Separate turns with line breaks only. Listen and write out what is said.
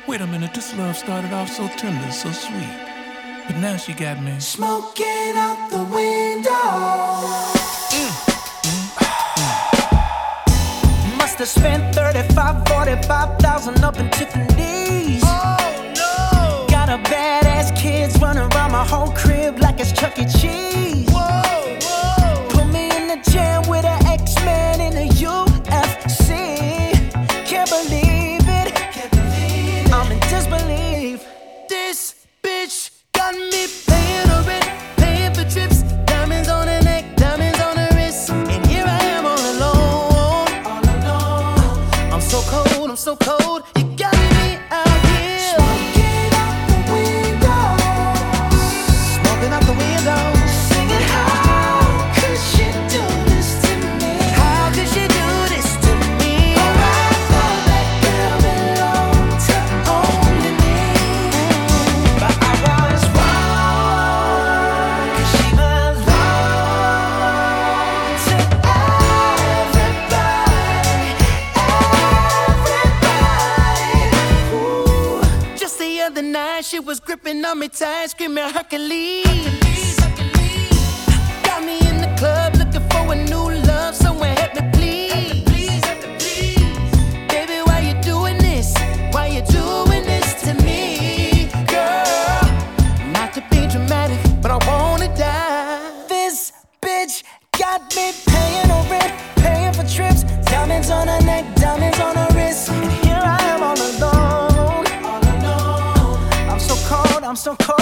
Wait a minute, this love started off so tender, so sweet. But now she got me smoking out the window.
Must have spent 35, 45,000 up in Tiffany's.
Oh no!
Got a badass kids running around my whole crib like it's Chuck E. Cheese.
Whoa, whoa!
Put me in the jam with an X-Man in the UFC. Can't believe it. I'm in disbelief. This bitch got me paying her rent, paying for trips, diamonds on her neck, diamonds on her wrist, and here I am all alone. I'm so cold, I'm so cold. You got me out here smoking out the window, smoking out the window, singing how could she do this to me? How could she do this to me? Oh, I thought that girl belonged to only me, but I was wrong, 'cause she belonged to everybody. Ooh. Just the other night, she was gripping on me tight, screaming Hercules. Got me in the club looking for a new love, someone help me please. Baby, why you doing this? Why you doing this to me, girl? Not to be dramatic, but I wanna die. This bitch got me paying her rent, paying for trips, diamonds on her neck, diamonds on her wrist, and here I am all alone. I'm so cold, I'm so cold.